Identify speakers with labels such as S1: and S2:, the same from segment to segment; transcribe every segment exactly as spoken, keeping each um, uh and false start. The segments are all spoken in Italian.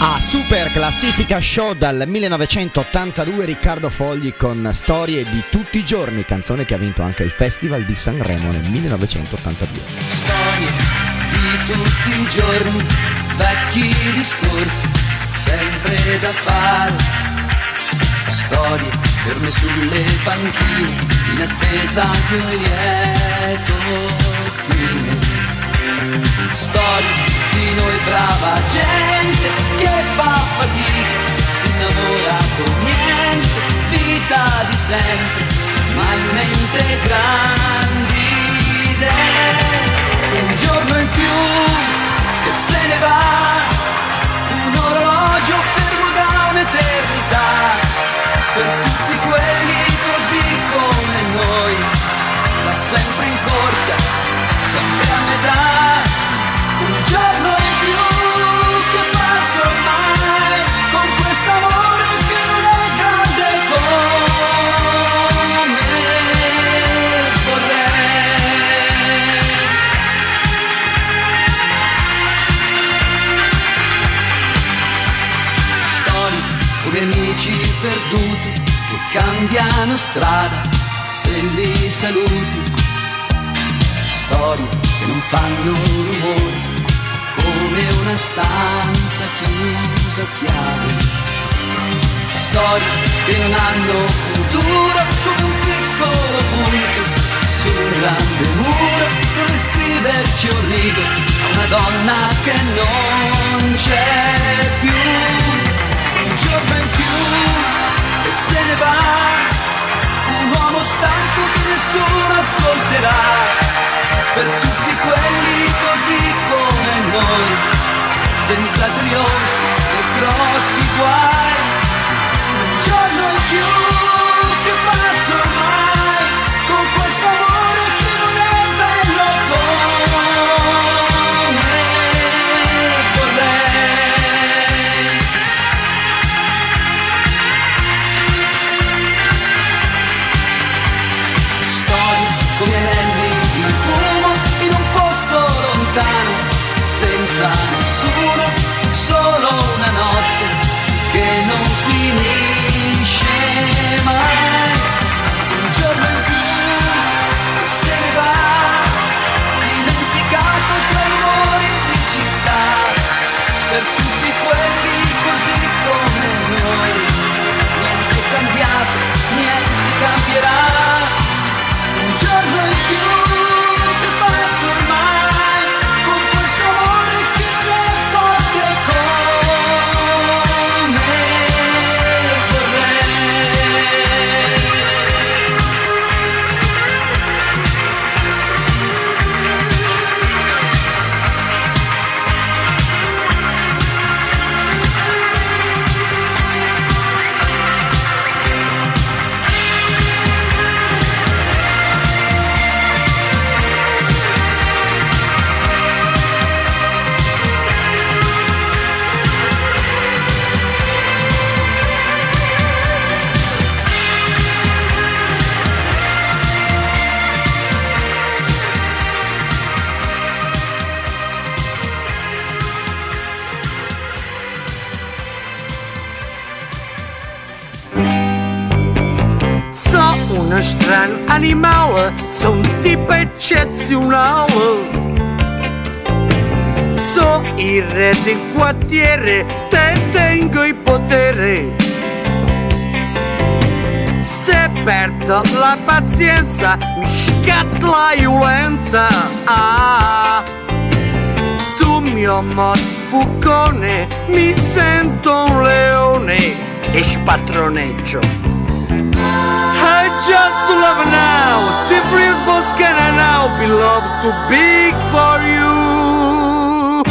S1: A Super Classifica Show dal millenovecentottantadue, Riccardo Fogli con Storie di tutti i giorni, canzone che ha vinto anche il Festival di Sanremo nel millenovecentottantadue.
S2: Storie di tutti i giorni, vecchi discorsi, sempre da fare. Storie ferme sulle panchine, in attesa di un lieto fine. Storie di noi brava gente che fa fatica, si innamora con niente, vita di sempre, ma in mente grandi idee. Un giorno in più che se ne va, un orologio fermo da un'eternità, per tutti quelli così come noi, da sempre in corsa, sempre a metà. Un giorno in più che passa ormai, con quest'amore che non è grande come vorrei. Storie come amici perduti che cambiano strada se li saluti. Storie che non fanno rumore, come una stanza chiusa a chiave. Storie che non hanno futuro, come un piccolo punto su un grande muro, dove scriverci un rigo a una donna che non c'è più. Un giorno in più che se ne va, un uomo stanco che nessuno ascolterà, per tutti quelli così come noi, senza trionfi e grossi guai. Un giorno in più che passa ormai, con questo amore che non è bello come vorrei. Storie come anelli di fumo in un posto lontano, senza nessuno, solo una notte che non finisce mai. Un giorno in più che se ne va, dimenticato tra i rumori di città, per tutti quelli così come noi. Niente è cambiato, niente cambierà. Un giorno in più che passa ormai, con questo amore che non è forte come vorrei.
S3: So uno strano animale, so un tipo eccezionale. So il re del quartiere, te tengo il potere. Se perdo la pazienza, mi scatta la violenza. Ah, sul mio mod fucone mi sento un leone e spattroneggio. I just love now, Steve Real Boscana now, beloved too big for you.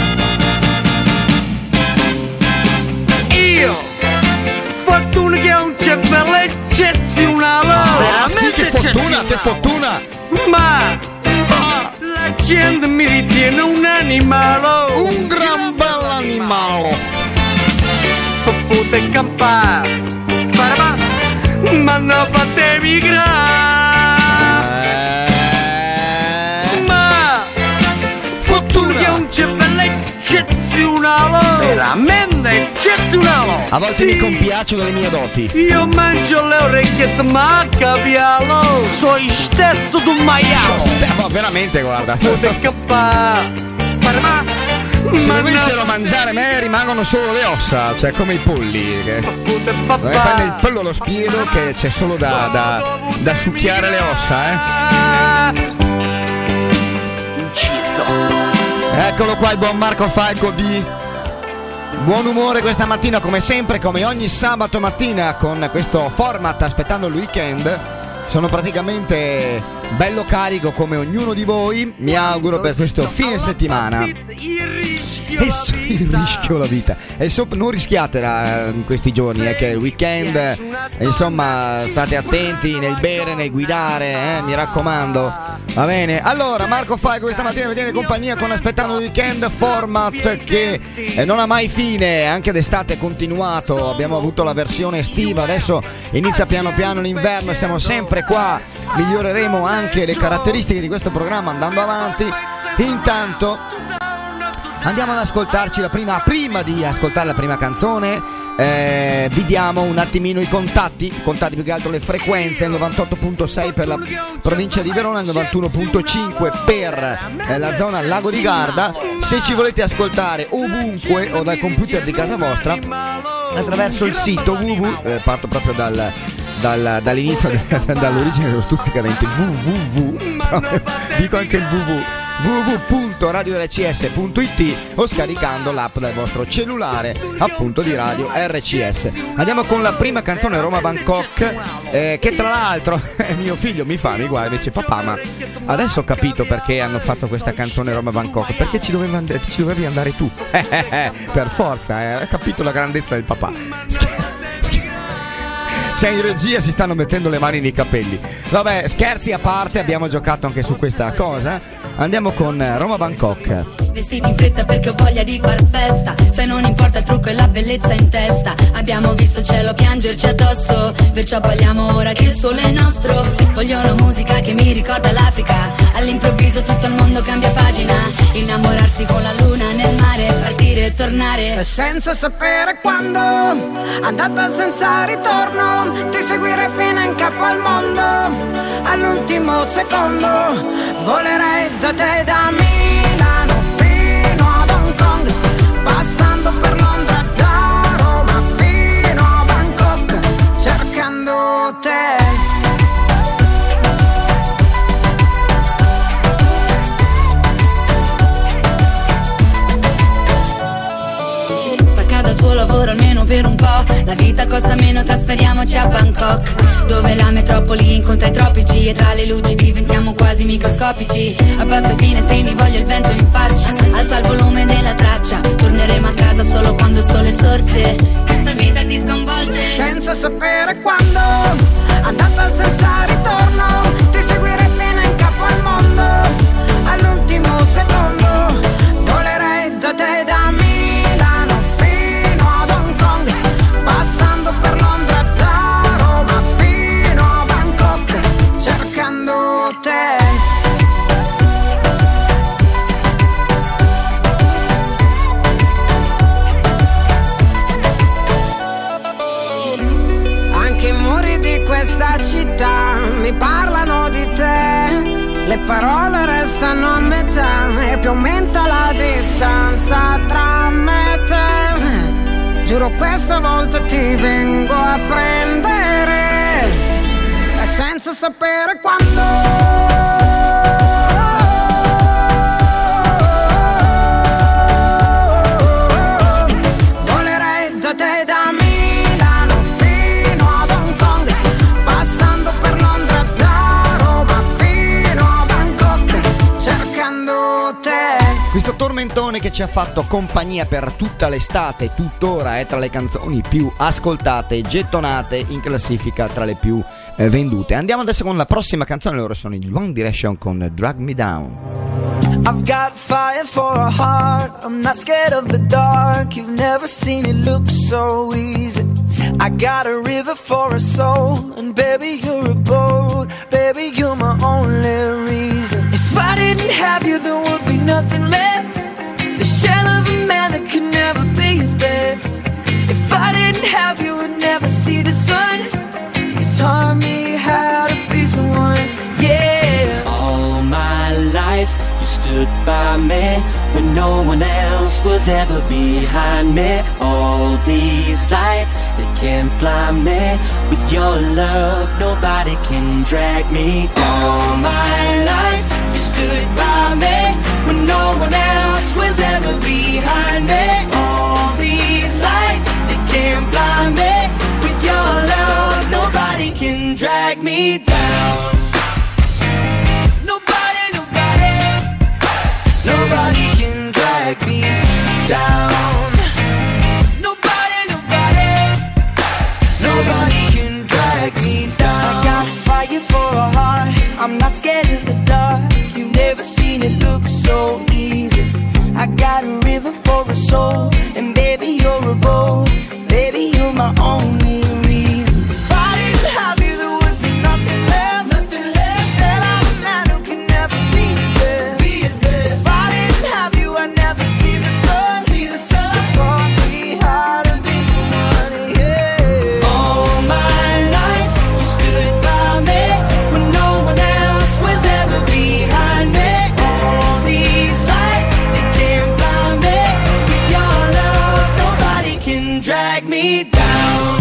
S3: Io, fortuna che ho un cervello eccezionale.
S1: Ah, sì, che fortuna, che fortuna!
S3: Ma, ma la gente mi ritiene un animale.
S1: Un gran bell'animale!
S3: Potete campare, farma, ma non fate migrare.
S1: Eh...
S3: Ma, fortuna che ho un cervello eccezionale. veramente eccezionale.
S1: A volte
S3: sì.
S1: mi compiacciono le mie doti.
S3: Io mangio le orecchiette ma capialo, sono stesso tu maialo.
S1: Ma veramente, guarda.
S3: Pote capà.
S1: Se dovessero mangiare me rimangono solo le ossa, cioè come i polli. Che... Dove prende il pollo allo spiedo che c'è solo da, da, da succhiare le ossa, eh.
S2: Inciso.
S1: Eccolo qua il buon Marco Falco di buon umore questa mattina, come sempre, come ogni sabato mattina, con questo format aspettando il weekend. Sono praticamente bello carico come ognuno di voi. Mi auguro per questo fine settimana. E so, il rischio la vita. E so, non rischiatela in questi giorni, eh, che è il weekend. E insomma, state attenti nel bere, nel guidare, eh, mi raccomando. Va bene. Allora, Marco Falco questa mattina vi tiene compagnia con Aspettando il Weekend, format che eh, non ha mai fine, anche d'estate è continuato. Abbiamo avuto la versione estiva, adesso inizia piano piano l'inverno, siamo sempre qua. Miglioreremo anche le caratteristiche di questo programma andando avanti. Intanto andiamo ad ascoltarci la prima, prima di ascoltare la prima canzone. Eh, vi diamo un attimino i contatti, contatti più che altro le frequenze, il novantotto virgola sei per la provincia di Verona, il novantuno virgola cinque per eh, la zona Lago di Garda. Se ci volete ascoltare ovunque o dal computer di casa vostra, attraverso il sito www, eh, parto proprio dal, dal, dall'inizio, dall'origine dello stuzzicadente, www, dico anche il www w w w punto radio r c s punto i t o scaricando l'app dal vostro cellulare, appunto, di Radio R C S. Andiamo con la prima canzone, Roma Bangkok, eh, che tra l'altro mio figlio mi fa, mi guarda e dice: papà, ma adesso ho capito perché hanno fatto questa canzone Roma Bangkok, perché ci dovevi, and- ci dovevi andare tu. Per forza, eh, hai capito la grandezza del papà. C'è in regia, si stanno mettendo le mani nei capelli. Vabbè, scherzi a parte, abbiamo giocato anche su questa cosa. Andiamo con Roma Bangkok.
S4: Vestiti in fretta perché ho voglia di far festa. Se non importa il trucco e la bellezza in testa. Abbiamo visto il cielo piangerci addosso, perciò balliamo ora che il sole è nostro. Voglio una musica che mi ricorda l'Africa. All'improvviso tutto il mondo cambia pagina. Innamorarsi con la luna nel mare, partire e tornare
S5: senza sapere quando, andata senza ritorno. Ti seguire fino in capo al mondo, all'ultimo secondo. Volerei da te, da Milano fino ad Hong Kong, passando per Londra, da Roma fino a Bangkok, cercando te.
S4: Dal tuo lavoro almeno per un po', la vita costa meno, trasferiamoci a Bangkok, dove la metropoli incontra i tropici e tra le luci diventiamo quasi microscopici. Abbassa i finestrini, voglio il vento in faccia, alza il volume della traccia, torneremo a casa solo quando il sole sorge, questa vita ti sconvolge.
S5: Senza sapere quando, andata senza ritorno, ti seguire fino in capo al mondo, all'ultimo secondo. Volerei da te, da me, passando per Londra, da Roma fino a Bangkok, cercando te. Anche i muri di questa città mi parlano di te, le parole restano a metà e più aumenta la distanza tra me e te. Giuro questa volta ti vengo a prendere, e senza sapere quando. Volerei da te, da Milano fino ad Hong Kong, passando per Londra, da Roma fino a Bangkok, cercando te.
S1: Questo tormentone che ci ha fatto compagnia per tutta l'estate, tuttora è tra le canzoni più ascoltate e gettonate in classifica, tra le più eh, vendute. Andiamo adesso con la prossima canzone, loro sono i One Direction con Drag Me Down.
S6: I've got fire for a heart, I'm not scared of the dark, you've never seen it look so easy. I got a river for a soul, and baby you're a boat, baby you're my only reason. If I didn't have you there would be nothing left, the shell of a man that could never be
S7: by me when no one else was ever behind me. All these lights, they can't blind me. With your love, nobody can drag me down. All my life, you stood by me when no one else was ever behind me. All these lights, they can't blind me. With your love, nobody can drag me down. Nobody, nobody,
S6: Nobody can drag me down.
S7: nobody, nobody.
S6: Nobody can drag me down. I got fire for a heart. I'm not scared of the dark. You've never seen it look so easy. I got a river for a soul, and baby you're a bowl. Baby you're my only reason. If I didn't have you, there would be nothing left. Nothing left. Said I'm a man who can never be his best. Be his best. If I didn't have you, I'd never see the sun. See the sun. You taught me how to be somebody. Yeah.
S7: All my life, you stood by me when no one else was ever behind me. All these lights, they can't blind me. With your love, nobody can drag me down.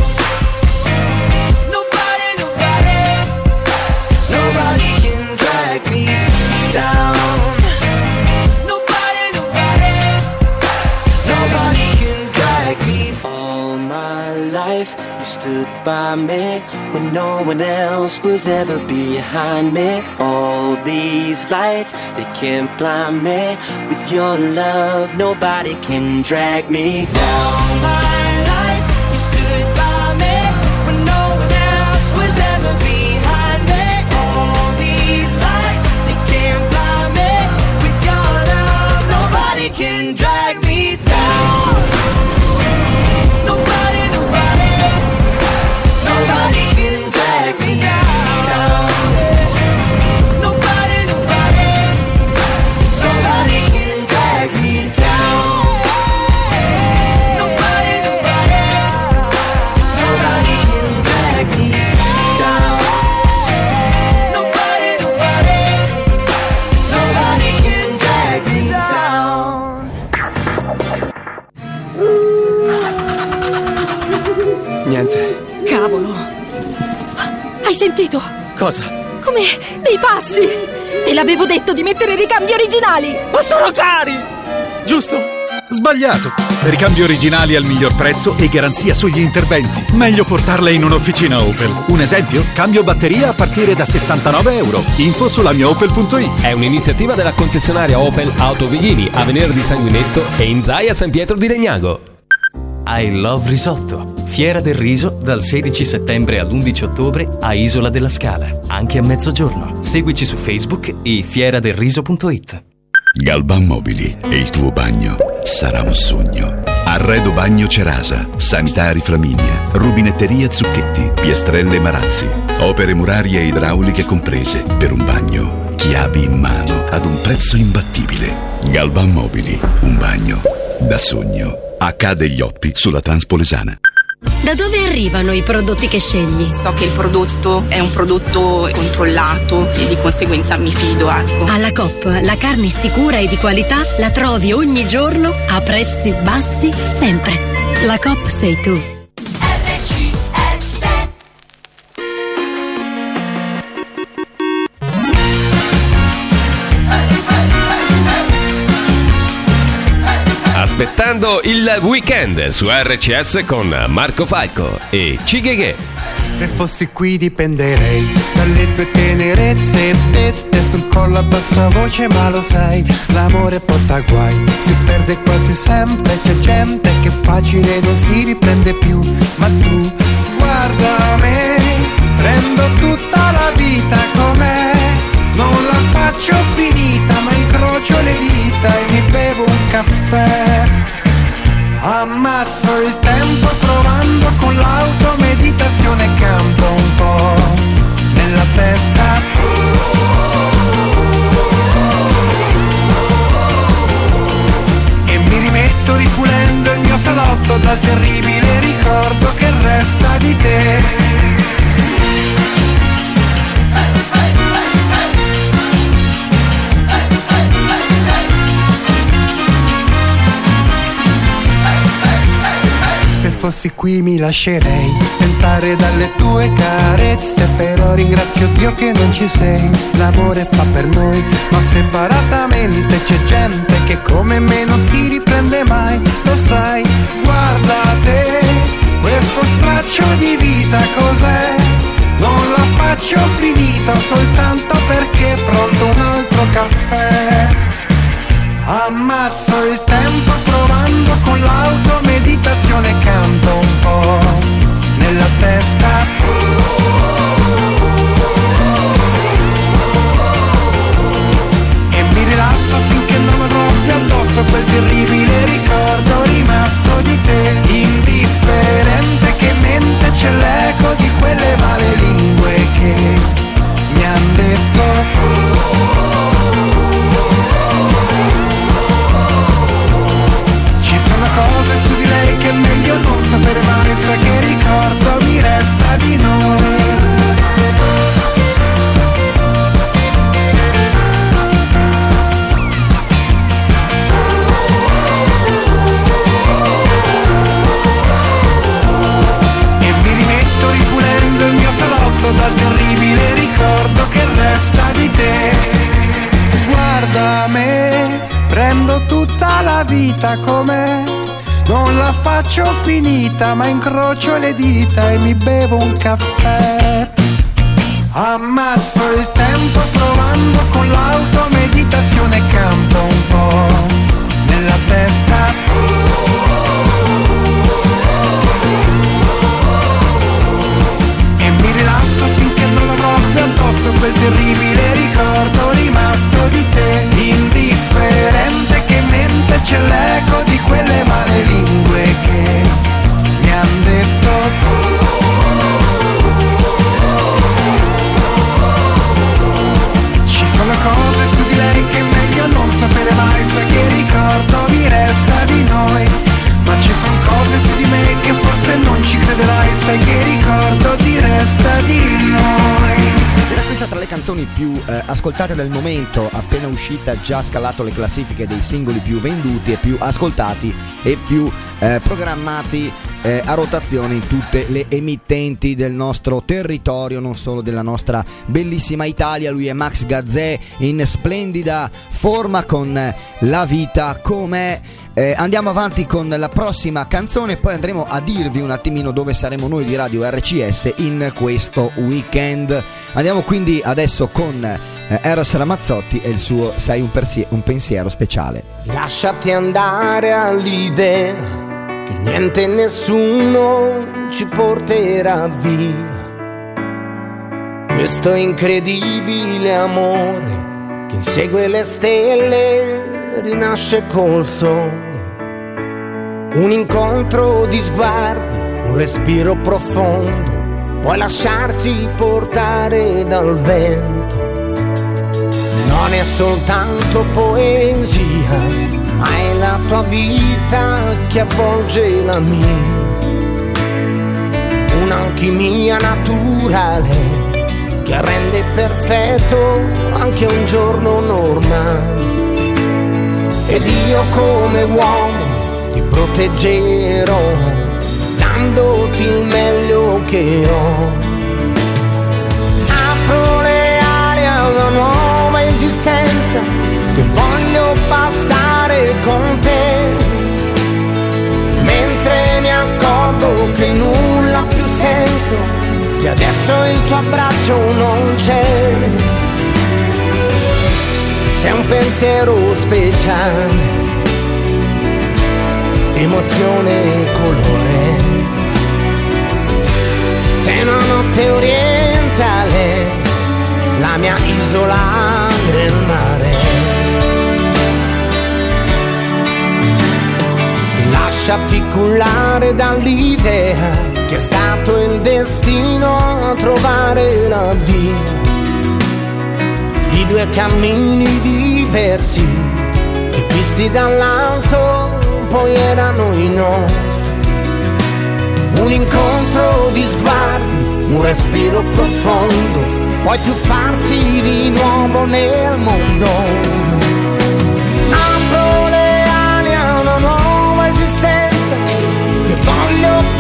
S7: Nobody, nobody,
S6: Nobody can drag me down.
S7: nobody, nobody.
S6: Nobody can drag me.
S7: All my life, you stood by me when no one else was ever behind me. All these lights, they can't blind me. With your love, nobody can drag me down. All my life, you stood by me when no one else was ever behind me. All these lights, they can't blind me. With your love, nobody can drag me down. Nobody, nobody,
S6: Nobody can drag me down.
S7: nobody, nobody.
S6: Nobody can drag me down.
S7: Nobody, nobody.
S6: Nobody can drag me down.
S7: Nobody, nobody.
S6: Nobody can drag me down.
S3: Niente.
S8: Cavolo! Hai sentito?
S3: Cosa?
S8: Come dei passi! Te l'avevo detto di mettere ricambi originali!
S3: Ma sono cari! Giusto?
S9: Sbagliato! Ricambi originali al miglior prezzo e garanzia sugli interventi. Meglio portarle in un'officina Opel. Un esempio? Cambio batteria a partire da sessantanove euro. Info sulla mia opel punto it.
S10: È un'iniziativa della concessionaria Opel Auto Vighini, a Venere di Sanguinetto e in Zaia San Pietro di Legnago.
S11: I Love Risotto. Fiera del riso dal sedici settembre all'undici ottobre a Isola della Scala. Anche a mezzogiorno. Seguici su Facebook e fiera del riso punto it.
S12: Galban Mobili e il tuo bagno sarà un sogno. Arredo Bagno Cerasa, Sanitari Flaminia, Rubinetteria Zucchetti, Piastrelle Marazzi. Opere murarie e idrauliche comprese per un bagno. Chiavi in mano ad un prezzo imbattibile. Galban Mobili, un bagno da sogno. H degli Oppi sulla Transpolesana.
S13: Da dove arrivano i prodotti che scegli?
S14: So che il prodotto è un prodotto controllato e di conseguenza mi fido, ecco.
S13: Alla Coop la carne sicura e di qualità la trovi ogni giorno a prezzi bassi sempre. La Coop sei tu.
S15: R C S.
S10: Aspettando il weekend su R C S con Marco Falco e Cigheghe.
S16: Se fossi qui dipenderei dalle tue tenerezze dette sul collo a bassa voce, ma lo sai, l'amore porta guai, si perde quasi sempre, c'è gente che facile non si riprende più, ma tu guarda me, prendo tutta la vita com'è, non la faccio finita, ma incrocio le dita e mi bevo un caffè. Ammazzo il tempo provando con l'auto, meditazione canto un po' nella testa. E mi rimetto ripulendo il mio salotto dal terribile ricordo che resta di te. fossi qui mi lascerei tentare dalle tue carezze, però ringrazio Dio che non ci sei. L'amore fa per noi, ma separatamente c'è gente che come me non si riprende mai. Lo sai, guarda te, questo straccio di vita cos'è? Non la faccio finita soltanto perché è pronto un altro caffè. Ammazzo il tempo provando con l'auto, meditazione canto un po' nella testa. E mi rilasso finché non avrò più addosso quel terribile ricordo rimasto di te. Indifferente che mente c'è l'eco di quelle male lingue che mi han detto. Cose su di lei che è meglio non sapere mai, sa che ricordo mi resta di noi. E mi rimetto ripulendo il mio salotto dal terribile ricordo che resta di te. Guarda me, prendo tutta la vita com'è. Non la faccio finita, ma incrocio le dita e mi bevo un caffè. Ammazzo il tempo provando con l'auto, meditazione canto un po' nella testa. E mi rilasso finché non avrò più addosso quel terribile ricordo rimasto di te. Indifferente che mente c'è l'eco di quelle male lingue che mi han detto. Ci sono cose su di lei che è meglio non sapere mai, sa che ricordo mi resta di noi. Ma ci sono cose su di me che forse non ci crederai, sai che ricordo ti resta di noi.
S1: Era questa tra le canzoni più eh, ascoltate del momento, appena uscita, già scalato le classifiche dei singoli più venduti e più ascoltati e più eh, programmati eh, a rotazione in tutte le emittenti del nostro territorio, non solo della nostra bellissima Italia. Lui è Max Gazzè in splendida forma con La vita com'è. Eh, andiamo avanti con la prossima canzone, poi andremo a dirvi un attimino dove saremo noi di Radio R C S in questo weekend. Andiamo quindi adesso con eh, Eros Ramazzotti e il suo Sei un, persie- un pensiero speciale.
S17: Lasciati andare all'idea che niente e nessuno ci porterà via. Questo incredibile amore che insegue le stelle rinasce col sole. Un incontro di sguardi, un respiro profondo, puoi lasciarsi portare dal vento. Non è soltanto poesia, ma è la tua vita che avvolge la mia. Un'alchimia naturale che rende perfetto anche un giorno normale. Ed io come uomo ti proteggerò, dandoti il meglio che ho. Apro le ali a una nuova esistenza che voglio passare con te, mentre mi accorgo che nulla ha più senso se adesso il tuo abbraccio non c'è. Sei un pensiero speciale, emozione e colore. Sei una notte orientale, la mia isola nel mare. Lasciati cullare dall'idea che è stato il destino a trovare la via di due cammini diversi che visti dall'alto poi erano i nostri. Un incontro di sguardi, un respiro profondo, poi tuffarsi di nuovo nel mondo. Apro le ali a una nuova esistenza che voglio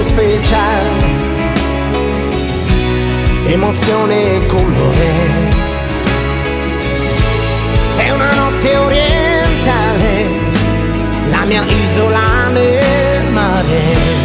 S17: speciale, emozione e colore. Sei una notte orientale, la mia isola nel mare.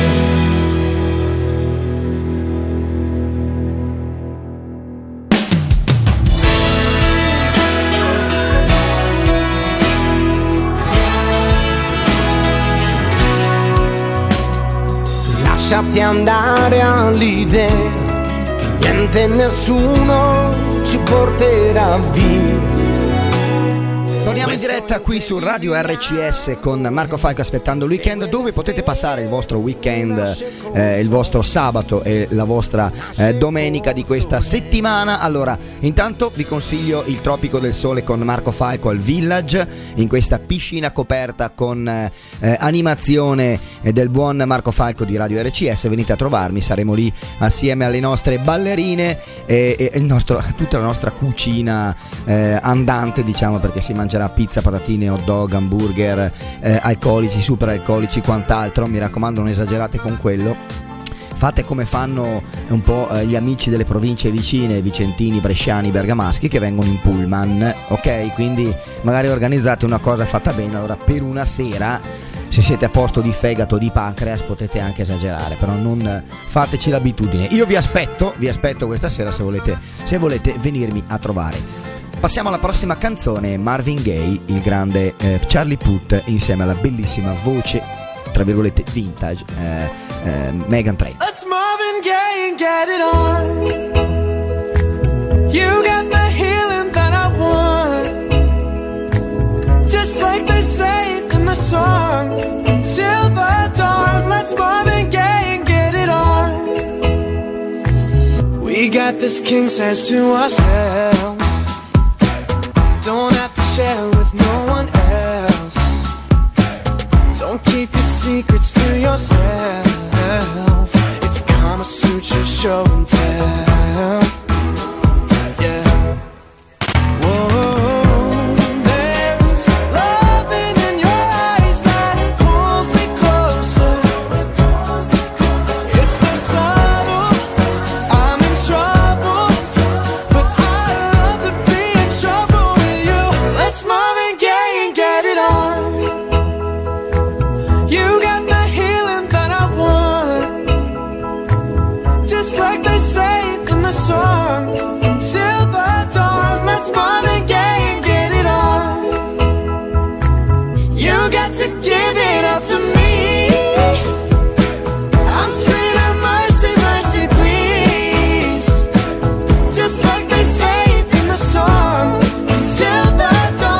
S17: Lasciati andare all'idea che niente e nessuno ci porterà via.
S1: Torniamo in diretta qui su Radio R C S con Marco Falco aspettando il weekend, dove potete passare il vostro weekend, eh, il vostro sabato e la vostra eh, domenica di questa settimana. Allora, intanto vi consiglio il Tropico del Sole con Marco Falco al Village, in questa piscina coperta con eh, animazione del buon Marco Falco di Radio R C S. Venite a trovarmi, saremo lì assieme alle nostre ballerine e, e il nostro, tutta la nostra cucina eh, andante, diciamo, perché si mangerà pizza, patatine, hot dog, hamburger, eh, alcolici, super alcolici, quant'altro. Mi raccomando, non esagerate con quello. Fate come fanno un po' eh, gli amici delle province vicine, vicentini, bresciani, bergamaschi, che vengono in pullman, ok? Quindi magari organizzate una cosa fatta bene. Allora, per una sera, se siete a posto di fegato o di pancreas, potete anche esagerare, però non fateci l'abitudine. Io vi aspetto, vi aspetto questa sera se volete, se volete venirmi a trovare. Passiamo alla prossima canzone, Marvin Gaye, il grande eh, Charlie Puth, insieme alla bellissima voce, tra virgolette, vintage, eh, eh, Meghan Trainor.
S6: Let's Marvin Gaye and get it on. You got the healing that I want, just like they say in the song, till the dawn. Let's Marvin Gaye and get it on. We got this king size to ourselves, don't have to share with no one else. Don't keep your secrets to yourself. It's Kama Sutra show and tell. Yeah. Whoa, there's loving in your eyes that pulls me closer. It's so subtle, I'm in trouble, but I love to be in trouble. Let's Marvin Gaye and get it on. You got the healing that I want, just like they say in the song, till the dawn. Let's Marvin Gaye and get it on. You got to give it up to me. I'm screaming mercy, mercy, please, just like they say in the song, till the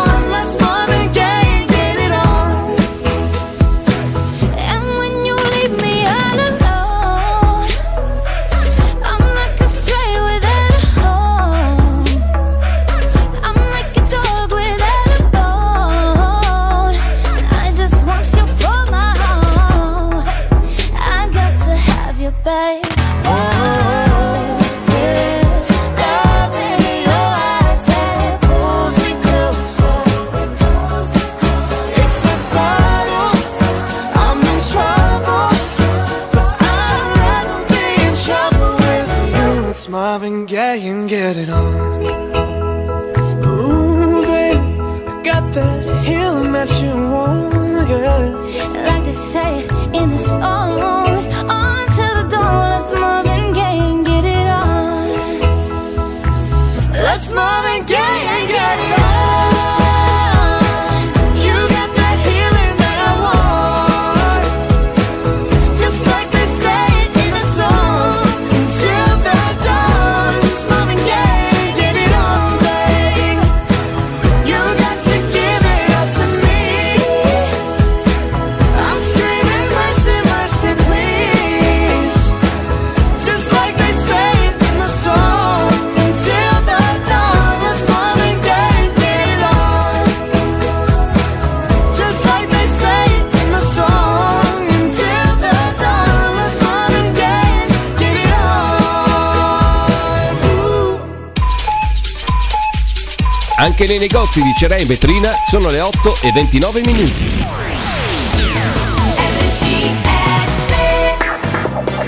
S6: Marvin Gaye and get it on. Ooh, baby, I got that healing that you want, yeah.
S18: Like they say in the songs, on till the dawn. Let's Marvin Gaye and get it on.
S6: Let's Marvin Gaye and get it on.
S10: Anche nei negozi di Cerea in vetrina sono le otto e ventinove minuti.
S15: R C S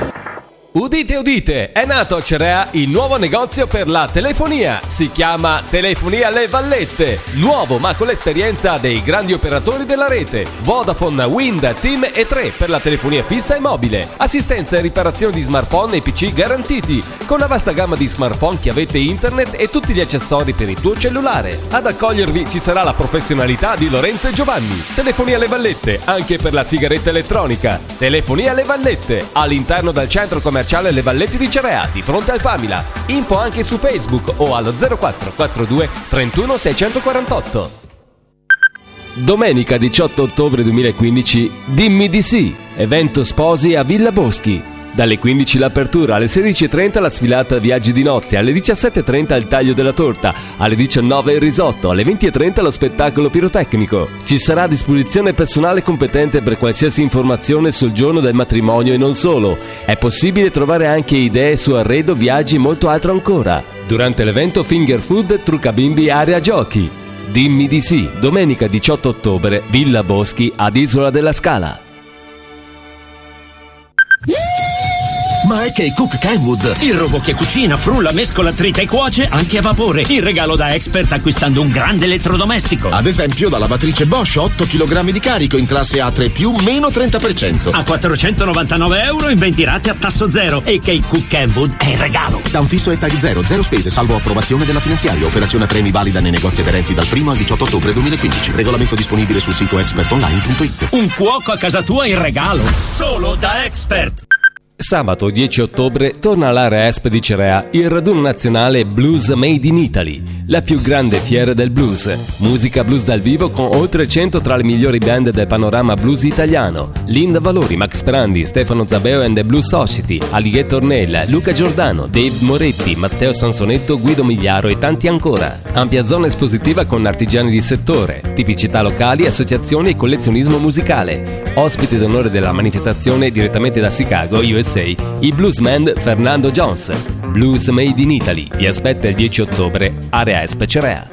S10: Udite udite, è nato a Cerea il nuovo negozio per la telefonia. Si chiama Telefonia Le Vallette. Nuovo ma con l'esperienza dei grandi operatori della rete. Vodafone, Wind, Team e tre per la telefonia fissa e mobile. Assistenza e riparazione di smartphone e P C garantiti. Con una vasta gamma di smartphone, chiavette internet e tutti gli accessori per il tuo cellulare. Ad accogliervi ci sarà la professionalità di Lorenzo e Giovanni. Telefonia Le Vallette, anche per la sigaretta elettronica. Telefonia Le Vallette, all'interno del centro commerciale Le Valletti di Cerea, di fronte al Famila. Info anche su Facebook o allo zero quattro quattro due trentuno seicentoquarantotto. Domenica diciotto ottobre duemilaquindici, Dimmi di sì, evento sposi a Villa Boschi. Dalle quindici l'apertura, alle sedici e trenta la sfilata Viaggi di nozze, alle diciassette e trenta il taglio della torta, alle diciannove il risotto, alle venti e trenta lo spettacolo pirotecnico. Ci sarà a disposizione personale competente per qualsiasi informazione sul giorno del matrimonio e non solo. È possibile trovare anche idee su arredo, viaggi e molto altro ancora. Durante l'evento Finger Food, Trucca Bimbi, area giochi. Dimmi di sì, domenica diciotto ottobre, Villa Boschi ad Isola della Scala.
S19: Ma è che Cook Kenwood, il robot che cucina, frulla, mescola, trita e cuoce anche a vapore. Il regalo da expert acquistando un grande elettrodomestico.
S20: Ad esempio la lavatrice Bosch otto chilogrammi di carico in classe A tre più, meno trenta per cento.
S19: A quattrocentonovantanove euro in venti rate a tasso zero. E che Cook Kenwood è il regalo.
S20: Da un fisso e tag zero, zero spese, salvo approvazione della finanziaria. Operazione premi valida nei negozi aderenti dal primo al diciotto ottobre duemilaquindici. Regolamento disponibile sul sito expert online punto it.
S19: Un cuoco a casa tua in regalo. Solo da expert.
S10: Sabato dieci ottobre torna all'area Esp di Cerea il raduno nazionale Blues Made in Italy, la più grande fiera del blues. Musica blues dal vivo con oltre cento tra le migliori band del panorama blues italiano. Linda Valori, Max Prandi, Stefano Zabeo and the Blues Society, Alighetto Ornella, Luca Giordano, Dave Moretti, Matteo Sansonetto, Guido Migliaro e tanti ancora. Ampia zona espositiva con artigiani di settore, tipicità locali, associazioni e collezionismo musicale. Ospite d'onore della manifestazione direttamente da Chicago, U S A, il bluesman Fernando Jones. Blues Made in Italy vi aspetta il dieci ottobre, area Esp Cerea.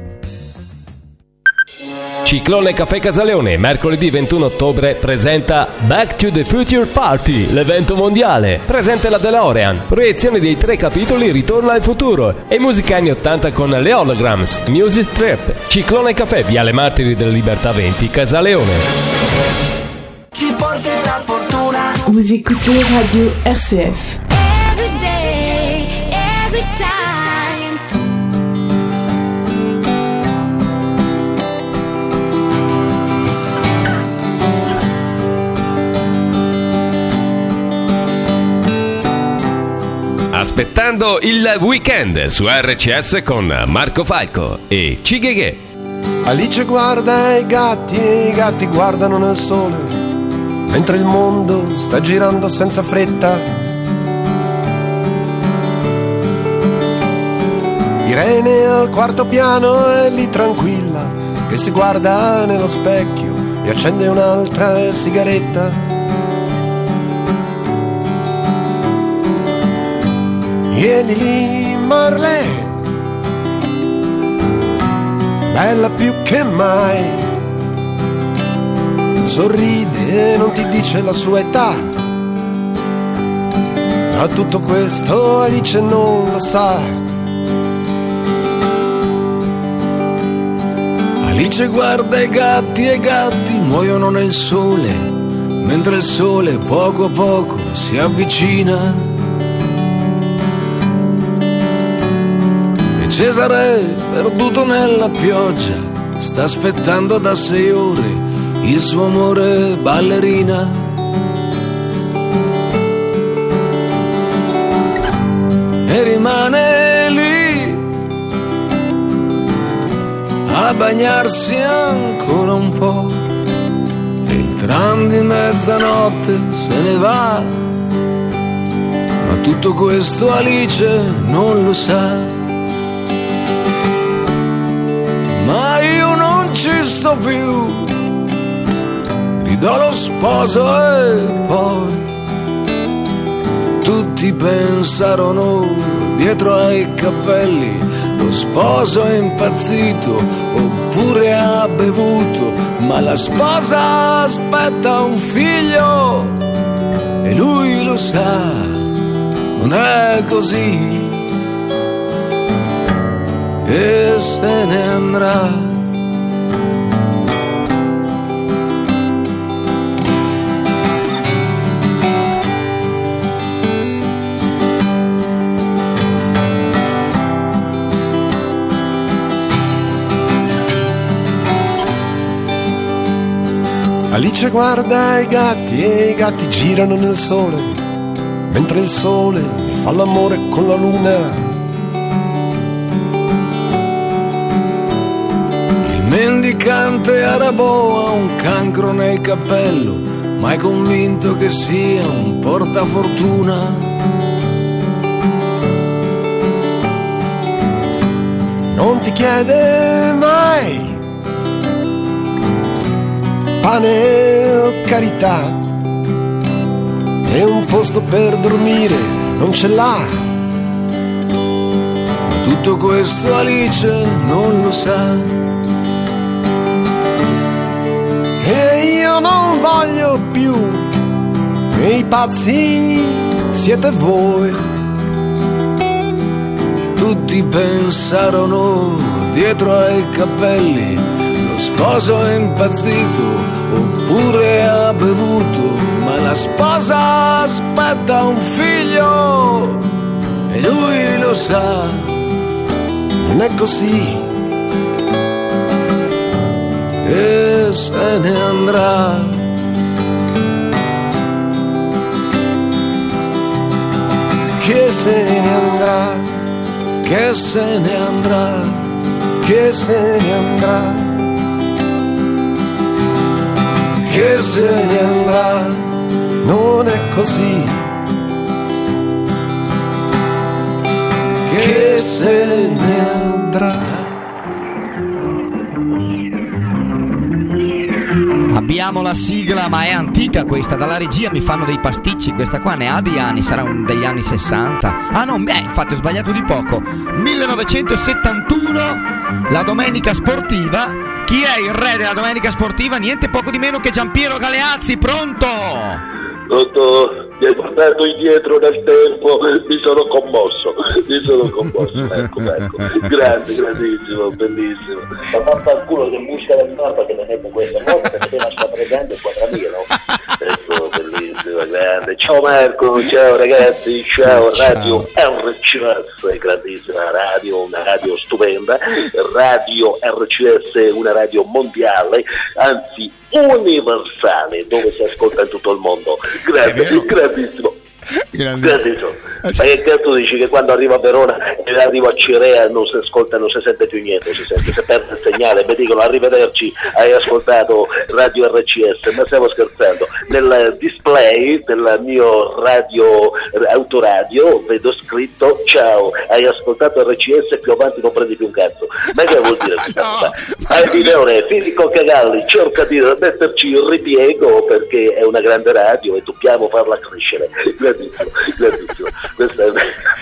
S10: Ciclone Caffè Casaleone, mercoledì ventuno ottobre, presenta Back to the Future Party, l'evento mondiale. Presente la DeLorean, proiezione dei tre capitoli Ritorno al futuro e musica anni ottanta con le Holograms, Music Trip. Ciclone Caffè, Viale Martiri della Libertà venti, Casaleone.
S6: Ci porterà fortuna.
S21: Vous écoutez Radio R C S.
S18: Every day, every time.
S10: Aspettando il weekend su R C S con Marco Falco e Cigheghe.
S16: Alice guarda i gatti e i gatti guardano nel sole, mentre il mondo sta girando senza fretta. Irene al quarto piano è lì tranquilla, che si guarda nello specchio e accende un'altra sigaretta. E lì Marlene, bella più che mai, sorride e non ti dice la sua età, ma tutto questo Alice non lo sa.
S22: Alice guarda i gatti e i gatti muoiono nel sole, mentre il sole poco a poco si avvicina. E Cesare, perduto nella pioggia, sta aspettando da sei ore il suo amore ballerina. E rimane lì a bagnarsi ancora un po', e il tram di mezzanotte se ne va, ma tutto questo Alice non lo sa. Ma io non ci sto più, ridò lo sposo e poi tutti pensarono dietro ai cappelli lo sposo è impazzito oppure ha bevuto, ma la sposa aspetta un figlio e lui lo sa. non è così che se ne andrà.
S2: Alice guarda i gatti e i gatti girano nel sole, mentre il sole fa l'amore con la luna.
S22: Il mendicante arabo ha un cancro nel cappello, ma è convinto che sia un portafortuna.
S2: Non ti chiede mai pane o carità, e un posto per dormire non ce l'ha.
S22: Ma tutto questo Alice non lo sa.
S2: E io non voglio più, e i pazzi siete voi.
S22: Tutti pensarono dietro ai cappelli, lo sposo è impazzito oppure ha bevuto, ma la sposa aspetta un figlio e lui lo sa.
S2: Non è così
S22: che se ne andrà.
S2: Che se ne andrà.
S22: Che se ne andrà.
S2: Che se ne andrà. Che se ne andrà, non è così. Che se ne andrà.
S1: Abbiamo la sigla, ma è antica questa, dalla regia mi fanno dei pasticci, questa qua ne ha di anni, sarà un degli anni sessanta. Ah no, beh, infatti ho sbagliato di poco. millenovecentosettantuno, la domenica sportiva. Chi è il re della domenica sportiva? Niente poco di meno che Giampiero Galeazzi, pronto?
S4: Pronto? Mi hai portato indietro nel tempo, mi sono commosso, mi sono commosso, ecco, ecco, grande, grandissimo, bellissimo. Ma papà al culo che musica del nord che ne mette questa volta, perché appena sta prendendo il quadramino, ecco, bellissimo, grande. Ciao Marco, ciao ragazzi, ciao, Radio R C S, grandissima radio, una radio stupenda, Radio R C S, una radio mondiale, anzi universale, dove si ascolta in tutto il mondo. Grande, grandissimo. Grandissimo. Ma che cazzo dici che quando arrivo a Verona e arrivo a Cirea non si ascolta, non si sente più niente, si sente, si perde il segnale, mi dicono arrivederci, hai ascoltato Radio R C S, ma stiamo scherzando. Nel display del mio radio autoradio vedo scritto ciao, hai ascoltato R C S, più avanti non prendi più un cazzo. Ma che vuol dire questa cosa? Hai di Leone, Filico Cagalli, cerca di metterci il ripiego perché è una grande radio e dobbiamo farla crescere. Grandissimo, grandissimo. Questa è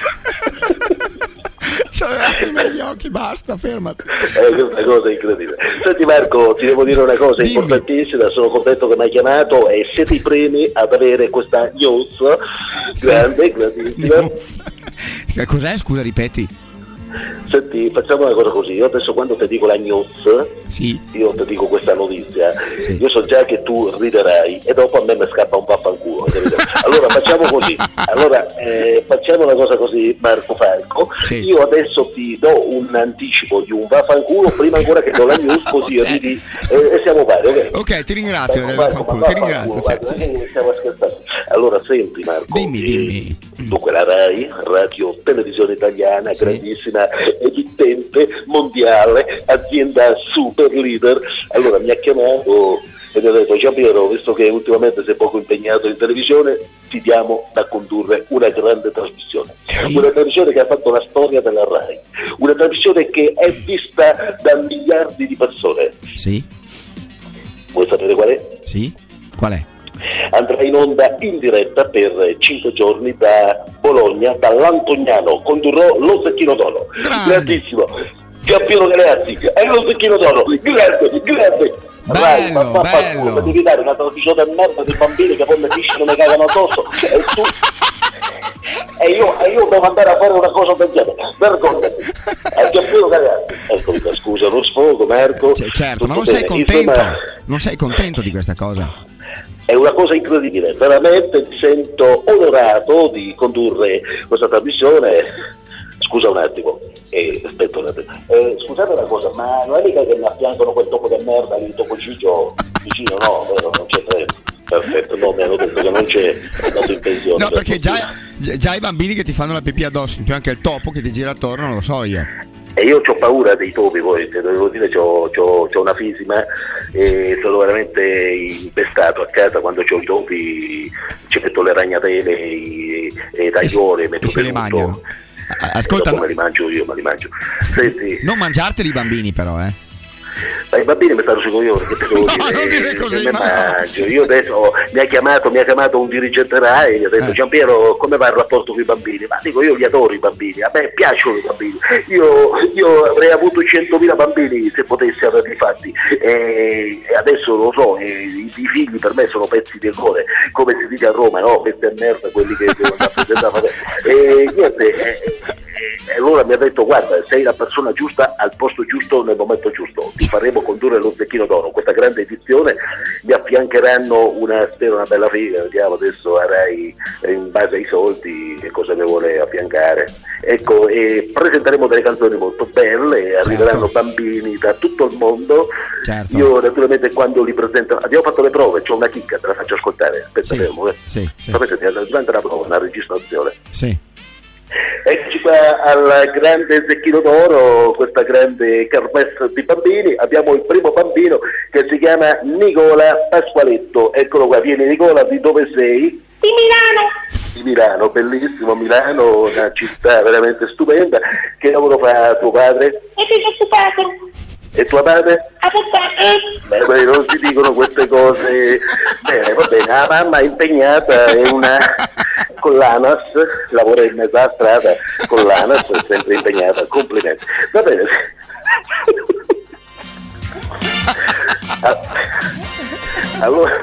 S1: c'è negli occhi, basta, fermati.
S4: È una cosa incredibile. Senti Marco, ti devo dire una cosa Dimmi. importantissima, sono contento che mi hai chiamato e siete i primi ad avere questa news grande, grandissima.
S1: News. Cos'è? Scusa, ripeti.
S4: Senti, facciamo una cosa così, io adesso quando ti dico la news,
S1: sì.
S4: io ti dico questa notizia,
S1: sì.
S4: io so già che tu riderai e dopo a me mi scappa un vaffanculo, allora facciamo così, allora eh, facciamo una cosa così Marco Falco, sì. io adesso ti do un anticipo di un vaffanculo prima ancora che do la news, così okay. ridi e, e siamo pari, ok?
S1: Ok, ti ringrazio, Marco, Marco, Marco, ti ringrazio.
S4: Marco, sì, sì. Stiamo ascoltando. Allora senti Marco,
S1: dimmi, dimmi.
S4: Dunque la RAI, Radio Televisione Italiana, sì. grandissima emittente mondiale, azienda super leader, allora mi ha chiamato e mi ha detto Giampiero, visto che ultimamente sei poco impegnato in televisione, ti diamo da condurre una grande trasmissione, sì. una trasmissione che ha fatto la storia della RAI, una trasmissione che è vista da miliardi di persone.
S1: Sì.
S4: Vuoi sapere qual è?
S1: Sì. Qual è?
S4: Andrà in onda in diretta per cinque giorni da Bologna, dall'Antognano. Condurrò lo Zecchino d'Oro. Grandissimo. Giampiero Galeazzi, è lo Zecchino d'Oro. Grande, grande. Vai, ma fa fa devi dare una trasmissione a merda dei bambini che poi mi dicono mi cagano addosso. E tu e io, e io devo andare a fare una cosa del genere, vergognati. Hai capito, ragazzi? Ecco, scusa lo sfogo, Marco.
S1: C- certo, ma non sei contento? Insomma, non sei contento di questa cosa?
S4: È una cosa incredibile, veramente mi sento onorato di condurre questa trasmissione. Scusa un attimo, eh, aspetta un attimo. Eh, scusate una cosa, ma non è mica che mi affiancano quel topo del merda lì, topo Ciccio vicino? No, vero, non c'è tempo. Perfetto, no, mi hanno detto che non c'è, è andato in pensione.
S1: No, perché già, già i bambini che ti fanno la pipì addosso, in più anche il topo che ti gira attorno, non lo so io.
S4: E io ho paura dei topi, poi te devo dire, c'ho, c'ho, c'ho una fisima e sono veramente impestato a casa quando c'ho i topi, ci metto le ragnatele e i tagliole, metto
S1: se li mangiano. Ascolta,
S4: come li mangio io, ma li mangio. Senti,
S1: non mangiarteli i bambini però, eh.
S4: Ma i bambini mi stanno sui coglioni, che te devo
S1: no,
S4: dire?
S1: Non dire così,
S4: me
S1: no.
S4: mangio. Io adesso mi ha chiamato, mi ha chiamato un dirigente Rai e mi ha detto: eh. Giampiero, come va il rapporto con i bambini? Ma dico, io li adoro i bambini, a me piacciono i bambini. Io, io avrei avuto centomila bambini se potessi averli fatti. E adesso lo so, e i, i figli per me sono pezzi del cuore, come si dice a Roma, no? Questa è merda, quelli che devono rappresentare. E niente. Eh, E allora mi ha detto: guarda, sei la persona giusta al posto giusto nel momento giusto, ti faremo condurre lo Zecchino d'Oro, questa grande edizione, mi affiancheranno una, spero una bella figa, vediamo adesso a Rai in base ai soldi che cosa ne vuole affiancare, ecco, e presenteremo delle canzoni molto belle, certo. Arriveranno bambini da tutto il mondo, certo. Io naturalmente quando li presento, abbiamo fatto le prove, c'ho una chicca, te la faccio ascoltare, aspetta,
S1: sì,
S4: fermo, eh.
S1: sì, sì.
S4: Durante la prova, una registrazione.
S1: Sì.
S4: Eccoci qua al grande Zecchino d'Oro, questa grande kermesse di bambini. Abbiamo il primo bambino che si chiama Nicola Pasqualetto. Eccolo qua, vieni Nicola, di dove sei?
S5: Di Milano.
S4: Di Milano, bellissimo Milano, una città veramente stupenda. Che lavoro fa tuo padre?
S5: E sono occupato.
S4: E tua madre?
S5: Avvocato.
S4: Beh, non si dicono queste cose. Bene, va bene, la mamma è impegnata, è una con l'ANAS, lavora in mezzo alla strada con l'ANAS, è sempre impegnata, complimenti. Va bene. Allora,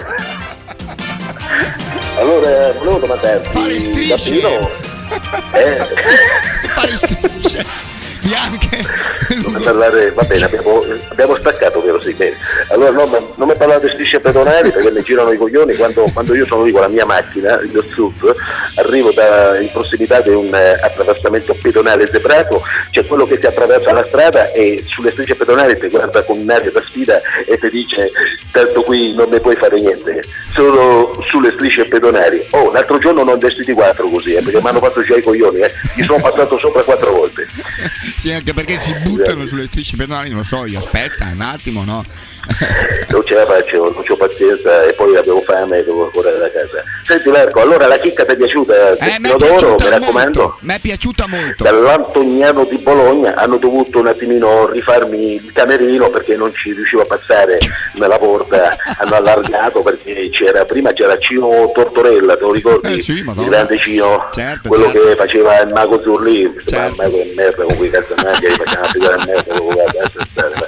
S4: allora volevo domandarti,
S1: fa le strisce,
S4: Gabbino, eh?
S1: fa le strisce bianche.
S4: Non mi parlare, va bene, abbiamo, abbiamo staccato, vero? Sì, bene. Allora no, ma non mi parlare di strisce pedonali perché mi girano i coglioni quando, quando io sono lì con la mia macchina, il mio S U V, arrivo da, in prossimità di un eh, attraversamento pedonale zebrato, c'è quello che ti attraversa la strada e sulle strisce pedonali ti guarda con un'aria da sfida e ti dice: tanto qui non ne puoi fare niente, solo sulle strisce pedonali. Oh, l'altro giorno non vestiti quattro così, eh, perché mi hanno fatto già i coglioni, eh. Gli sono passato sopra quattro volte.
S1: Sì, anche perché si buttano sulle strisce pedonali, non lo so io, aspetta un attimo, no?
S4: Non ce la faccio, non c'ho pazienza e poi avevo fame e devo correre da casa. Senti Marco, allora la chicca ti è piaciuta?
S1: Eh,
S4: Zecchino d'Oro, mi raccomando.
S1: Mi è piaciuta molto.
S4: Dall'Antoniano di Bologna hanno dovuto un attimino rifarmi il camerino perché non ci riuscivo a passare nella porta, hanno allargato perché c'era prima c'era Cino Tortorella, te lo ricordi?
S1: Eh sì,
S4: il grande Cino,
S1: certo,
S4: quello
S1: certo.
S4: che faceva il mago Zurlì,
S1: certo.
S4: il mago di merda con quei calzamaglia che faceva una figura di merda con quella stare.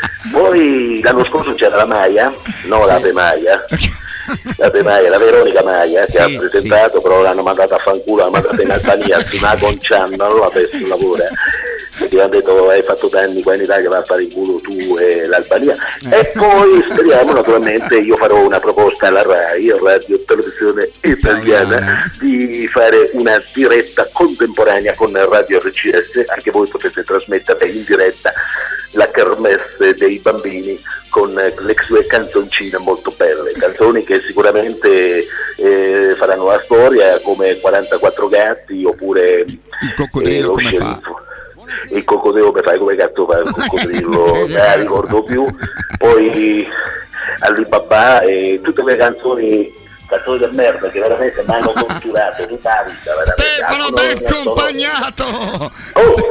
S4: Poi l'anno scorso c'era la Maia, no sì. l'Ave Maia, l'Ave Maia, la Veronica Maia che sì, ha presentato, sì. Però l'hanno mandata a fanculo, l'hanno mandata in Albania, su una concianna, non la pesta il lavoro. Perché hanno detto hai fatto danni qua in Italia, vai a fare il culo tu e l'Albania. Eh. E poi speriamo naturalmente, io farò una proposta alla RAI, Radio Televisione Italiana, di fare una diretta contemporanea con Radio R C S, anche voi potete trasmettere in diretta la kermesse dei bambini con le sue canzoncine molto belle, canzoni che sicuramente eh, faranno la storia come quarantaquattro gatti oppure
S1: il coccodrillo eh, come fa?
S4: Il coccodrillo come fai, come cazzo fa il coccodrillo, non la ricordo più, poi Alibaba e tutte le canzoni canzoni del merda che veramente mi hanno torturato tutta la vita, veramente.
S1: Stefano, ben accompagnato!
S4: Oh.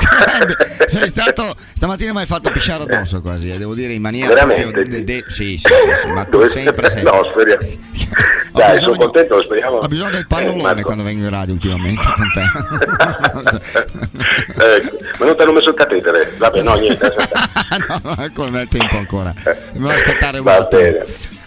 S1: Sei stato stamattina mi hai fatto pisciare addosso quasi, eh, devo dire in maniera
S4: veramente
S1: de- de- sì, sì, sì, sì, ma tu
S4: Dove...
S1: sempre sei.
S4: No, speriamo. Dai, bisogno, sono contento, speriamo.
S1: Ho bisogno del pannolone eh, quando vengo in radio ultimamente con te.
S4: Ecco, ma non ti hanno messo il catetere? Vabbè, no, niente.
S1: No, no, non è tempo ancora. Devo aspettare un
S4: Va
S1: attimo.
S4: bene.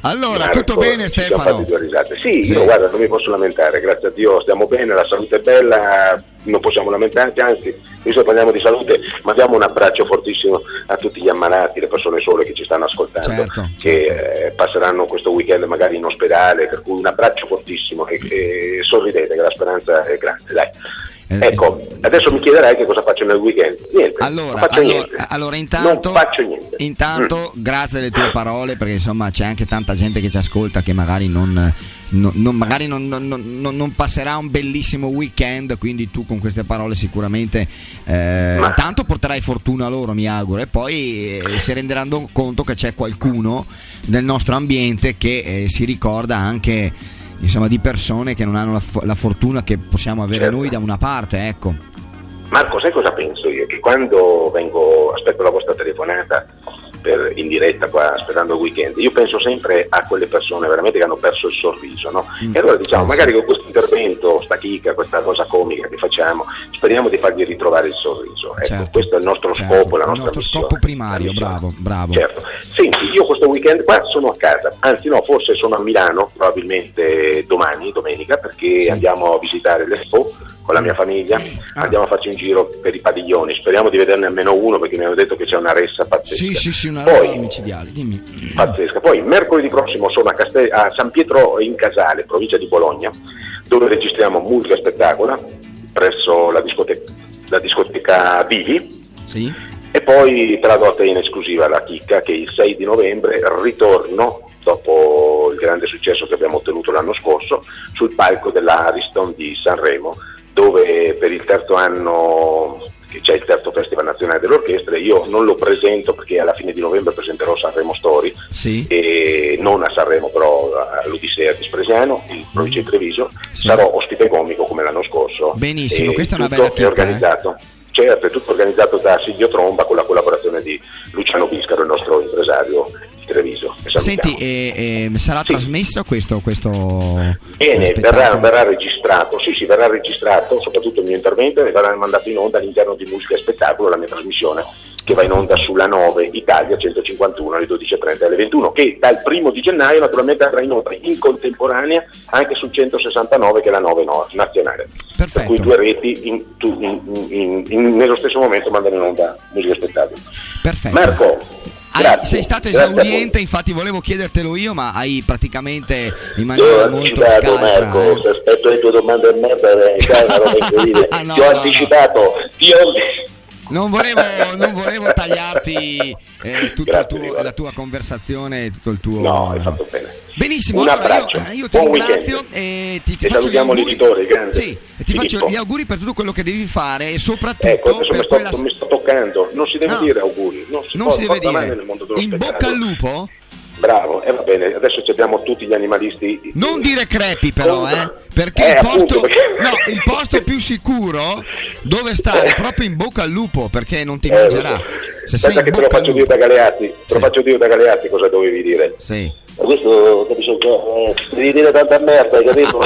S1: Allora,
S4: Marco,
S1: tutto bene,
S4: ci siamo
S1: Stefano?
S4: fatti due risate. Sì,
S1: Sì.
S4: io guarda, non mi posso lamentare, grazie a Dio stiamo bene, la salute è bella, non possiamo lamentarci, anzi, visto che parliamo di salute, mandiamo un abbraccio fortissimo a tutti gli ammalati, le persone sole che ci stanno ascoltando,
S1: Certo.
S4: che eh, passeranno questo weekend magari in ospedale, per cui un abbraccio fortissimo e, e sorridete che la speranza è grande, dai. Ecco, adesso mi chiederai che cosa faccio nel weekend. Niente,
S1: Allora,
S4: non faccio
S1: allora,
S4: niente.
S1: allora, intanto,
S4: non faccio niente.
S1: intanto grazie alle tue parole, perché insomma c'è anche tanta gente che ci ascolta che magari non, non, non- magari non, non- non- non passerà un bellissimo weekend, quindi tu con queste parole sicuramente eh, intanto porterai fortuna a loro, mi auguro, e poi eh, si renderanno conto che c'è qualcuno nel nostro ambiente che eh, si ricorda anche, insomma, di persone che non hanno la, fo- la fortuna che possiamo avere
S4: Certo.
S1: noi da una parte, ecco.
S4: Marco, sai cosa penso io? Che quando vengo, aspetto la vostra telefonata per, in diretta qua, aspettando il weekend, io penso sempre a quelle persone veramente che hanno perso il sorriso, no?
S1: Mm.
S4: E allora diciamo, magari con questo intervento, sta chicca, questa cosa comica che facciamo, speriamo di fargli ritrovare il sorriso. Ecco,
S1: Certo.
S4: questo è il nostro
S1: Certo.
S4: scopo, la
S1: Il
S4: nostra
S1: nostro
S4: missione.
S1: scopo primario,
S4: La missione.
S1: bravo, bravo.
S4: Certo. Senti, io questo weekend qua sono a casa, anzi no, forse sono a Milano, probabilmente domani, domenica, perché andiamo a visitare l'Expo con la mia famiglia,
S1: Ah.
S4: andiamo a farci un giro per i padiglioni, speriamo di vederne almeno uno perché mi hanno detto che c'è una ressa pazzesca.
S1: Sì, sì, sì, una
S4: Poi-
S1: roba micidiale, dimmi.
S4: Pazzesca. Poi mercoledì prossimo sono a, Castel- a San Pietro in Casale, provincia di Bologna, dove registriamo musica e spettacolo presso la discoteca, la discoteca Vivi.
S1: Sì.
S4: E poi te la do a te in esclusiva la chicca che il sei di novembre ritorno, dopo il grande successo che abbiamo ottenuto l'anno scorso, sul palco dell'Ariston di Sanremo, dove per il terzo anno che c'è il terzo Festival Nazionale delle Orchestre, io non lo presento perché alla fine di novembre presenterò Sanremo Story,
S1: Sì.
S4: e non a Sanremo però all'Odissea di Spresiano, in provincia di Treviso, sarò ospite comico come l'anno scorso.
S1: Benissimo,
S4: E
S1: questa è una
S4: tutto
S1: bella chicca,
S4: è organizzato. Certo, è tutto organizzato da Silvio Tromba con la collaborazione di Luciano Biscaro, il nostro impresario di Treviso. che salutiamo.
S1: Senti, e, e sarà trasmesso questo, questo
S4: Bene,
S1: spettacolo?
S4: verrà, verrà registrato, sì sì, verrà registrato, soprattutto il mio intervento, e verrà mandato in onda all'interno di Musica e Spettacolo, la mia trasmissione, che va in onda sulla nove Italia centocinquantuno alle dodici e trenta alle ventuno, che dal primo di gennaio naturalmente andrà in onda in contemporanea anche sul centosessantanove, che è la nove no, nazionale.
S1: Perfetto.
S4: Per cui due reti in, tu- in- in- in- nello stesso momento mandano in onda Musica e Spettacolo.
S1: Perfetto.
S4: Marco,
S1: Hai-
S4: grazie.
S1: sei stato
S4: Grazie a voi.
S1: esauriente, infatti volevo chiedertelo io, ma hai praticamente in maniera
S4: Io ho
S1: molto
S4: anticipato,
S1: scaltra.
S4: Marco,
S1: eh.
S4: se aspetto le tue domande a merda, eh, sai, una roba incredibile.
S1: No,
S4: ti ho
S1: no,
S4: anticipato, ti ho...
S1: Non volevo, non volevo tagliarti eh, tutta il tuo- la tua conversazione, tutto il tuo.
S4: No, hai fatto bene.
S1: Benissimo,
S4: Un
S1: allora
S4: abbraccio,
S1: io, io ti
S4: buon
S1: ringrazio
S4: weekend.
S1: e ti, ti
S4: E
S1: faccio gli
S4: salutiamo
S1: auguri.
S4: l'editore, il grande
S1: Sì, e ti faccio
S4: Filippo.
S1: gli auguri per tutto quello che devi fare e soprattutto
S4: Ecco, adesso mi
S1: per
S4: sto,
S1: quella.
S4: mi sto toccando, non si deve
S1: No.
S4: dire auguri, non si,
S1: Non
S4: può,
S1: si deve
S4: porta male
S1: dire.
S4: nel mondo dello
S1: In bocca
S4: spettacolo.
S1: al lupo?
S4: Bravo, e va bene, adesso ci abbiamo tutti gli animalisti.
S1: Non dire crepi però, eh, perché
S4: Eh,
S1: il posto,
S4: appunto, perché-
S1: no, il posto più sicuro dove stare è proprio in bocca al lupo, perché non ti
S4: Eh,
S1: mangerà. Se sei
S4: Aspetta
S1: in
S4: che te lo
S1: bocca al
S4: faccio
S1: lupo.
S4: dire da Galeazzi, te lo faccio dire da Galeazzi cosa dovevi dire.
S1: Sì.
S4: Ma questo capisci che eh, devi dire tanta merda, hai capito?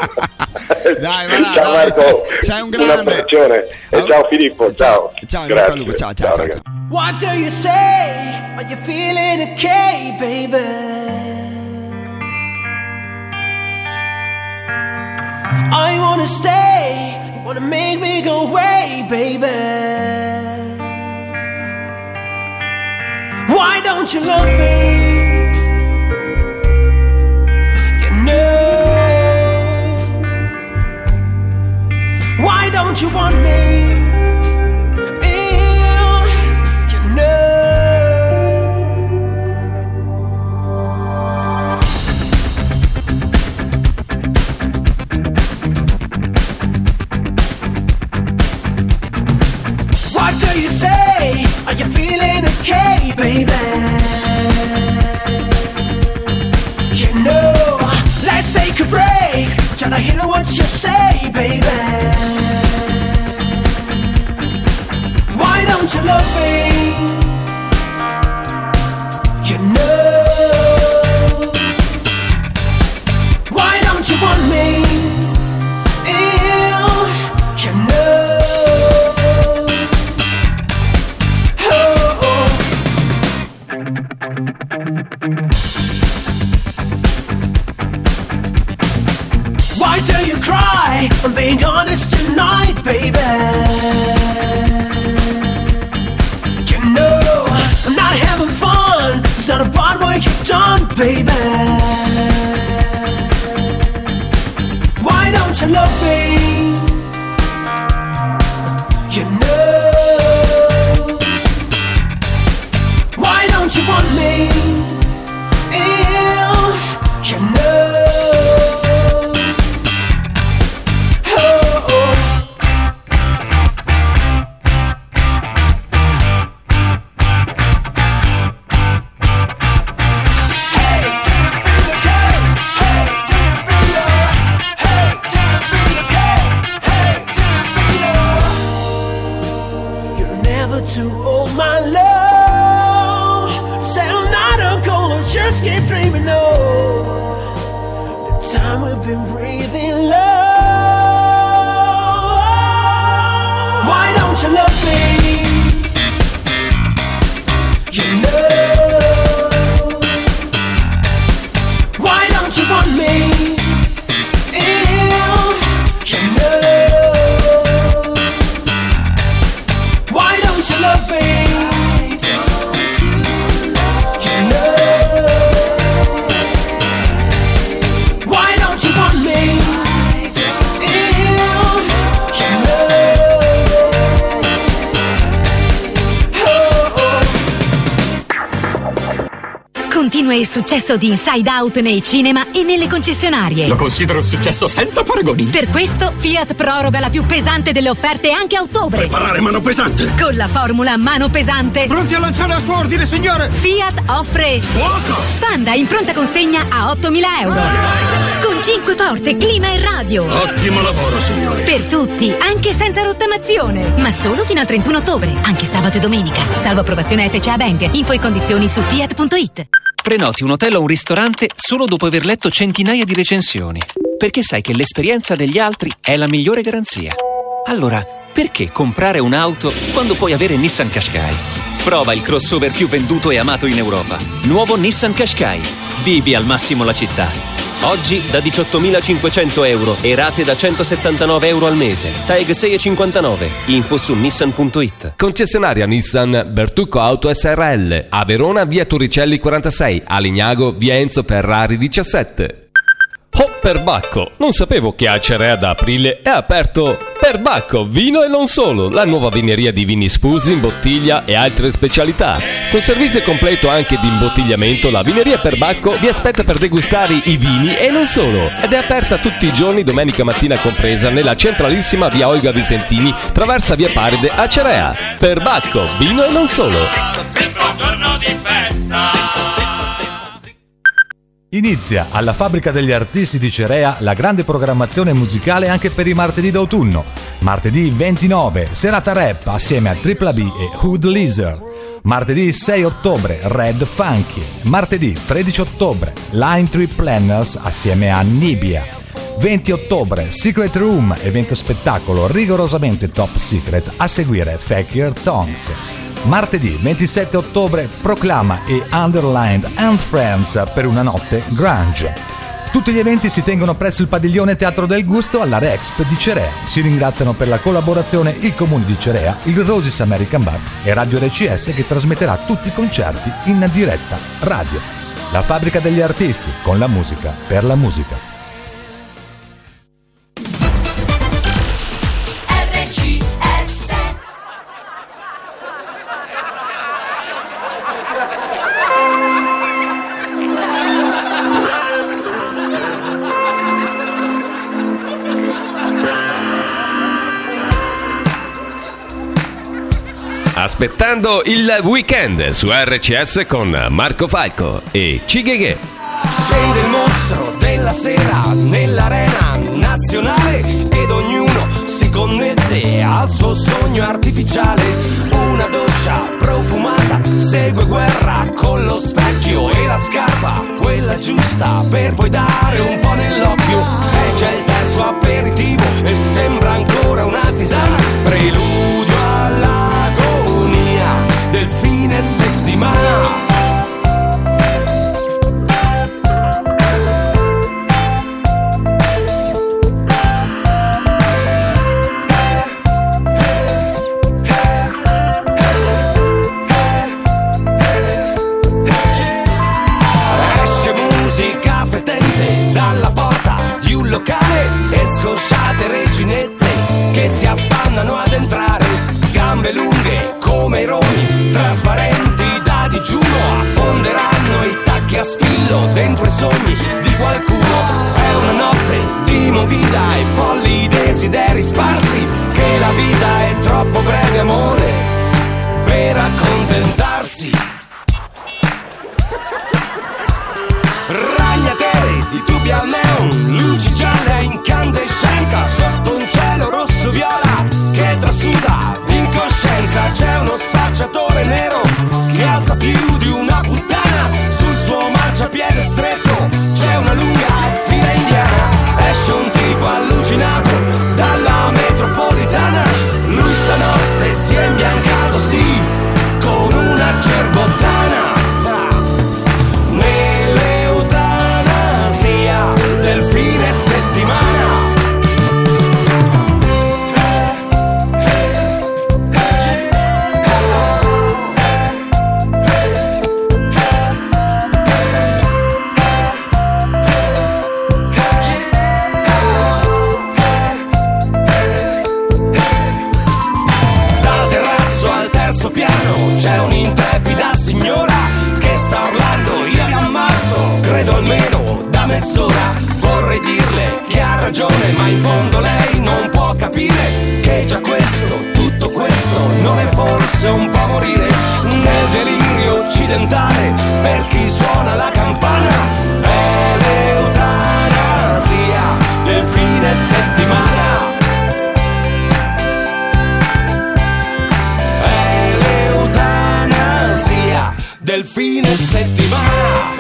S1: Dai, va là,
S4: ciao
S1: dai.
S4: Marco,
S1: Sei un
S4: un
S1: grande.
S4: abbraccione e ciao Filippo, ciao.
S1: Ciao, in bocca al lupo, ciao, ciao, ciao.
S4: ragazzi.
S6: What do you say? Are you feeling okay, baby? I wanna stay, you wanna make me go away, baby. Why don't you love me? You know. Why don't you want me? Ew, you know. What do you say? Are you feeling okay, baby? You know, let's take a break. Try to hear what you say, baby. Why don't you love me? You know. Why don't you want me? Ew, you know. Oh, oh.
S7: lie, I'm being honest tonight, baby. You know, I'm not having fun. It's not about what you've done, baby. Why don't you love me? You know. Why don't you want me? Ew, you know. To all my love, say I'm not a goal, just keep dreaming on. The time we've been breathing love. Why don't you love me? You know. Why don't you want me? Ew, you know. You love me. Why don't you love you know. Why don't you want me? Ew, you
S13: know. Continua il successo di Inside Out nei cinema e nelle concessionarie.
S19: Lo considero un successo senza paragoni.
S13: Per questo Fiat proroga la più pesante delle offerte anche a ottobre.
S19: Preparare mano pesante.
S13: Con la formula mano pesante.
S19: Pronti a lanciare al suo ordine, signore?
S13: Fiat offre
S19: Fuoco!
S13: Panda in pronta consegna a ottomila euro. Con cinque porte, clima e radio.
S19: Ottimo lavoro, signore.
S13: Per tutti, anche senza rottamazione. Ma solo fino al trentuno ottobre, anche sabato e domenica. Salvo approvazione F C A Bank. Info e condizioni su fiat punto it.
S8: Prenoti un hotel o un ristorante solo dopo aver letto centinaia di recensioni. Perché sai che l'esperienza degli altri è la migliore garanzia. Allora, perché comprare un'auto quando puoi avere Nissan Qashqai? Prova il crossover più venduto e amato in Europa. Nuovo Nissan Qashqai. Vivi al massimo la città. Oggi da diciottomilacinquecento euro e rate da centosettantanove euro al mese. T A G sei virgola cinquantanove. Info su nissan punto it.
S10: Concessionaria Nissan Bertucco Auto S R L. A Verona via Turricelli quarantasei. A Lignago via Enzo Ferrari diciassette. Oh, Perbacco! Non sapevo che a Cerea da aprile è aperto Perbacco, vino e non solo, la nuova vineria di vini sfusi in bottiglia e altre specialità. Con servizio completo anche di imbottigliamento, la vineria Perbacco vi aspetta per degustare i vini e non solo. Ed è aperta tutti i giorni, domenica mattina compresa, nella centralissima via Olga Vicentini, traversa via Paride a Cerea. Perbacco, vino e non solo.
S23: Sempre un giorno di festa.
S24: Inizia alla Fabbrica degli Artisti di Cerea la grande programmazione musicale anche per i martedì d'autunno. Martedì ventinove, serata rap assieme a Tripla B e Hood Lizard. Martedì sei ottobre, Red Funky. Martedì tredici ottobre, Line Trip Planners assieme a Nibia. venti ottobre, Secret Room, evento spettacolo rigorosamente top secret, a seguire Fakir Tongues. Martedì ventisette ottobre, Proclama e Underlined and Friends per una notte grunge. Tutti gli eventi si tengono presso il padiglione Teatro del Gusto all'Area Exp di Cerea. Si ringraziano per la collaborazione il Comune di Cerea, il Roses American Bar e Radio R C S che trasmetterà tutti i concerti in diretta radio. La Fabbrica degli Artisti, con la musica per la musica.
S10: Aspettando il weekend su R C S con Marco Falco e Cigheghe.
S25: Scende il mostro della sera nell'arena nazionale ed ognuno si connette al suo sogno artificiale. Una doccia profumata segue guerra con lo specchio e la scarpa, quella giusta per poi dare un po' nell'occhio. E c'è il terzo aperitivo e sembra ancora una tisana, preludio all'agonia del fine settimana. verginette che si affannano ad entrare, gambe lunghe come i rogni, trasparenti da digiuno, affonderanno i tacchi a spillo dentro i sogni di qualcuno. È una notte di movida e folli desideri sparsi, che la vita è troppo breve, amore, per accontentarsi. Ragnatele di tubi al neon, luci gialle a incandescenza, sotto un cielo rosso viola che trasuda d'incoscienza. C'è uno spacciatore nero che alza più di una puttana, sul suo marciapiede stretto c'è una lunga fila indiana. Esce un tipo allucinato dalla metropolitana, lui stanotte si è imbiancato, sì, con una cerbottana. Nell'eutanasia del fine settimana. C'è un'intrepida signora che sta urlando io vi ammazzo, credo almeno da mezz'ora. Vorrei dirle che ha ragione, ma in fondo lei non può capire che già questo, tutto questo, non è forse un po' morire nel delirio occidentale per chi suona la campana. È l'eutanasia del fine settimana. Del fine settimana.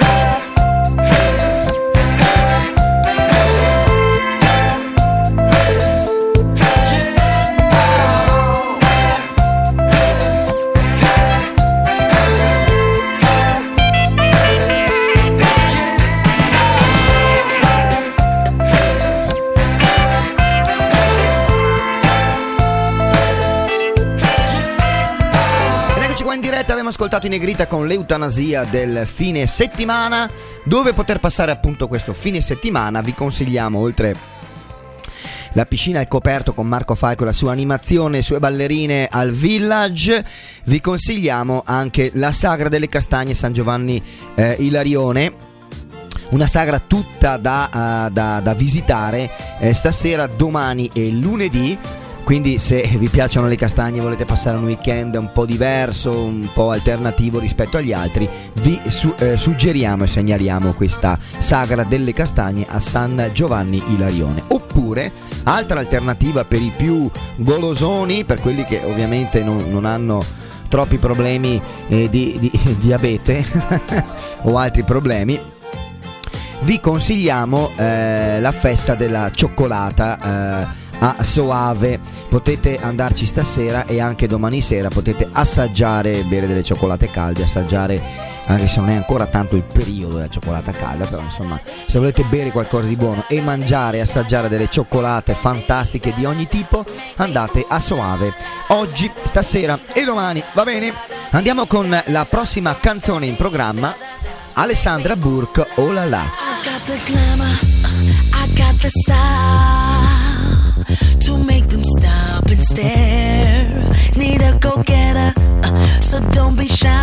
S1: Abbiamo ascoltato in Negrita con l'eutanasia del fine settimana. Dove poter passare appunto questo fine settimana vi consigliamo, oltre la piscina al coperto con Marco Falco, la sua animazione, le sue ballerine al Village, vi consigliamo anche la Sagra delle Castagne San Giovanni eh, Ilarione, una sagra tutta da, uh, da, da visitare eh, stasera, domani e lunedì. Quindi se vi piacciono le castagne e volete passare un weekend un po' diverso, un po' alternativo rispetto agli altri, vi su- eh, suggeriamo e segnaliamo questa Sagra delle Castagne a San Giovanni Ilarione. Oppure, altra alternativa per i più golosoni, per quelli che ovviamente non, non hanno troppi problemi eh, di, di diabete o altri problemi, vi consigliamo eh, la festa della cioccolata eh, a Soave. Potete andarci stasera e anche domani sera potete assaggiare, bere delle cioccolate calde, assaggiare, anche se non è ancora tanto il periodo della cioccolata calda, però insomma, se volete bere qualcosa di buono e mangiare e assaggiare delle cioccolate fantastiche di ogni tipo, andate a Soave oggi, stasera e domani, va bene? Andiamo con la prossima canzone in programma, Alessandra Burke, Oh La La.
S3: I've got the glamour, I got the style to make them stop and stare. Need a go-getter, so don't be shy.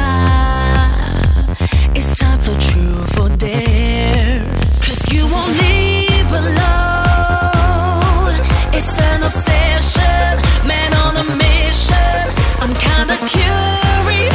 S3: It's time for truth or dare. Cause you won't leave alone. It's an obsession, man on a mission. I'm kinda curious,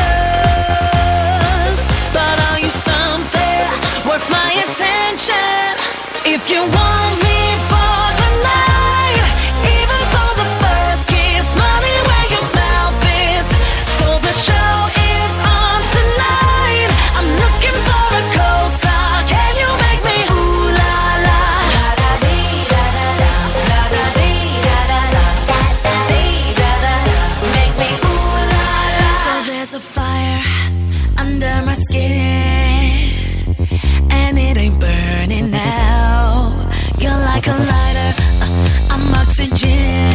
S3: but are you something worth my attention? If you want me for the night, even for the first kiss, money where your mouth is. So the show is on tonight. I'm looking for a co-star. Can you make me ooh la la? La da dee da da da, la da dee da da da, da da dee da da da. Make me ooh la la. So there's a fire under my skin, and it ain't burning now. You're like a lighter, uh, I'm oxygen.